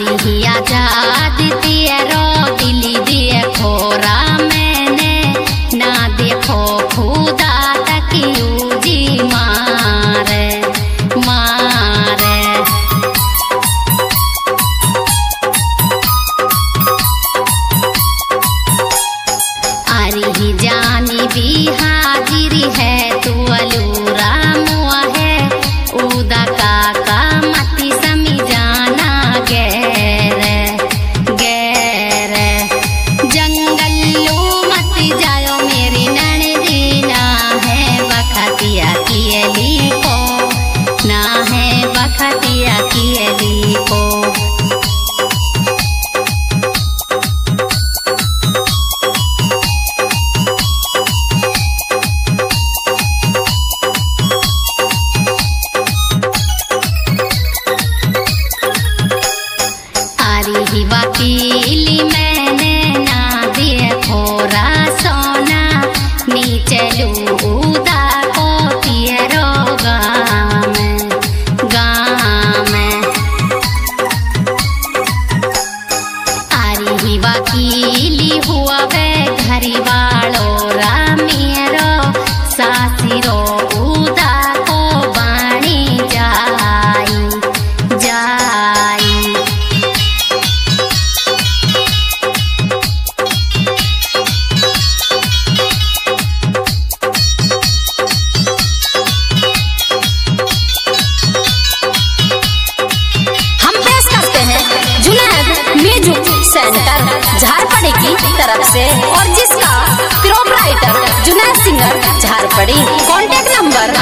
आरी ही आजाद दिए रो दिली दिए खोरा मैंने ना देखो खुदा तक जी मारे मारे। आरी ही जानी भी हाजिरी है तू अलूरा मुआ है उदा का मती समी जाना गैरे गैरे। जंगल लो मत जायो मेरी ननदीना है बखतिया कियली को ना है बखतिया कियली को। ही वकीली मैंने ना दिए खोरा सोना नीचे लूदा को तियरो गाँव में। आरी ही वकीली हुआ वे घरी वालो रामियरो सासिरो उदा को बाणी जाई जाई। सेंटर झारपड़ी की तरफ से और जिसका proprietor Junaid singer Jharpadi. Contact number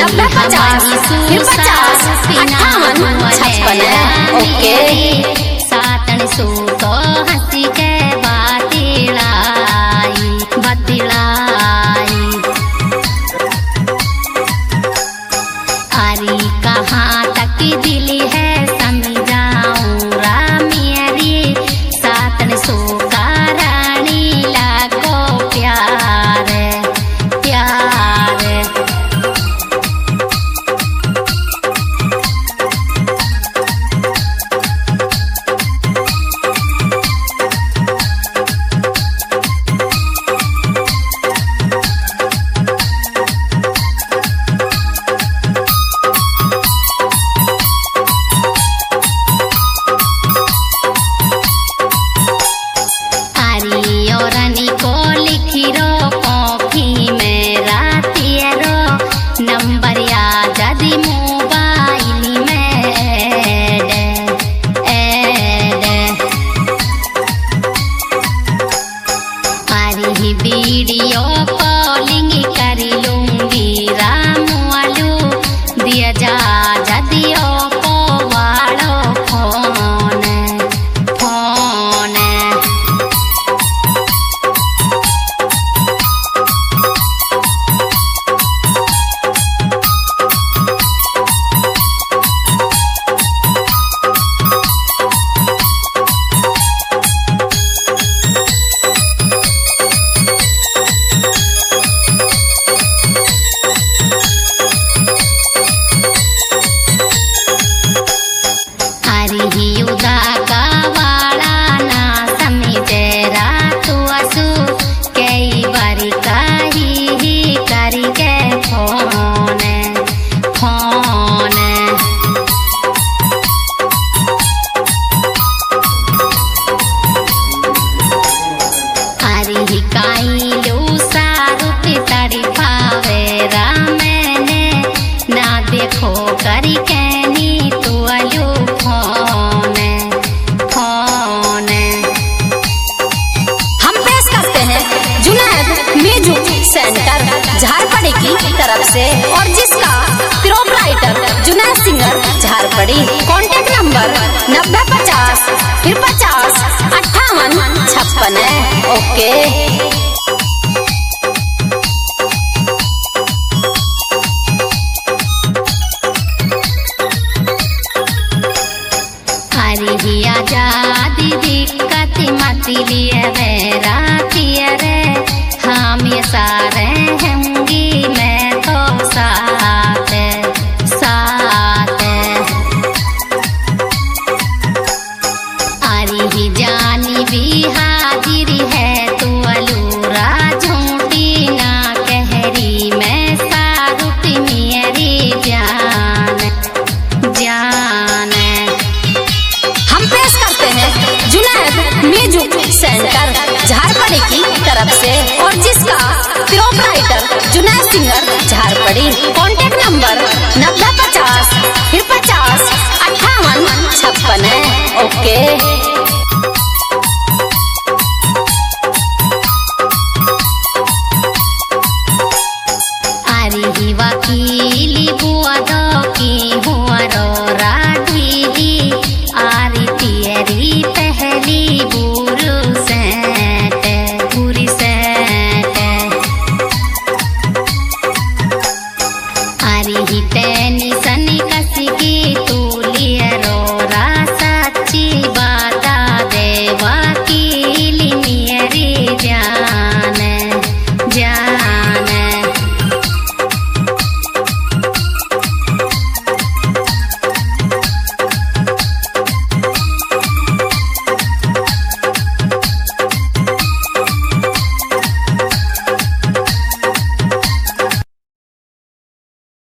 9050 okay. सातन सो तो हंसी के बातिलाई बतिलाई। आरी कहाँ तक दिली है समझाऊं रामियरी सातन सो रानी लागो प्यार प्यार। नंबर याद दी मोबाइल में ऐड आरी ही वीडियो कॉलिंग कर लूंगी रामवालू दिया जा जदियो को वालो फोन फोन। देखो करी कैनी तो अलू फोन फोन। हम पेश करते हैं जुनैद म्यूजिक सेंटर झारपड़ी की तरफ से और जिसका proprietor Junaid singer Jharpadi. Contact number 9050 50 58 56 okay. आजादी दिक्कत मत लिए राती रे हम ये सारे होंगी मैं तो साथ साथ। झारपड़ी। कॉन्टेक्ट नंबर 9050 फिर 50 58 56 है। ओके।